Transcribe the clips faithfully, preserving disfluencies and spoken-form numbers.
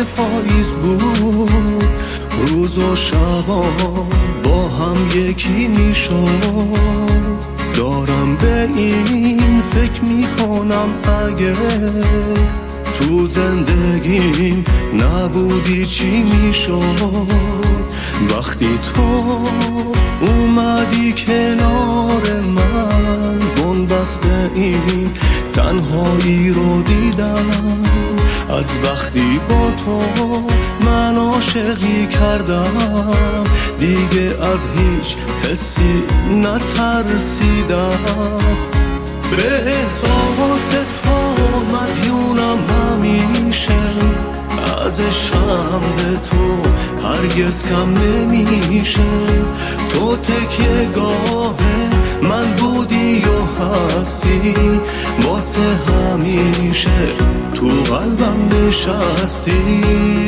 پاییز بود، روز و شبا با هم یکی میشد. دارم به این فکر میکنم اگه تو زندگیم نبودی چی میشد. وقتی تو اومدی کنار من، بنبسته این تنهایی رو دیدم. از وقتی با تو من عاشقی کردم، دیگه از هیچ حسی نترسیدم. به احساس تو مدیونم همیشه، از عشقم به تو هرگز کم نمیشه. تو تکیه گاه من بودی و هستی، واسه همیشه تو قلبم نشستی.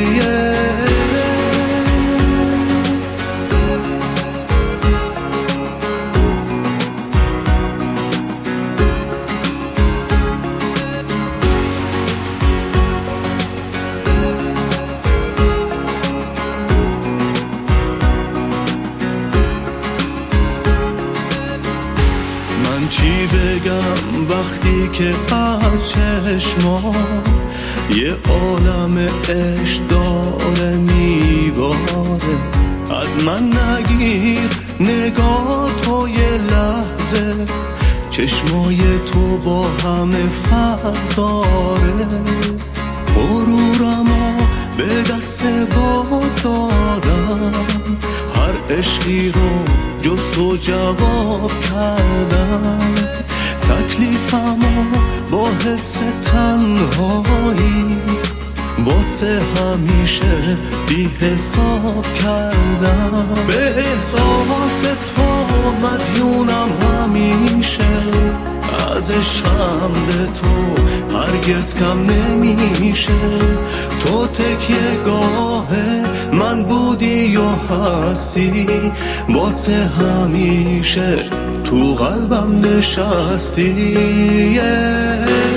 من چی بگم وقتی که از چشما یه عالم عشق داره میباره. از من نگیر نگاه تو یه لحظه، چشمای تو با همه فرق داره. غرورمو به دست با دادم، هر عشقی رو جز تو جواب کردم. تکلیفمو با حس تنهایی واسه همیشه بی حساب کردم. به احساس تو مدیونم همیشه، از عشقم به تو هرگز کم نمیشه. تو تکیه گاه من بودی و هستی، واسه همیشه تو قلبم نشستی.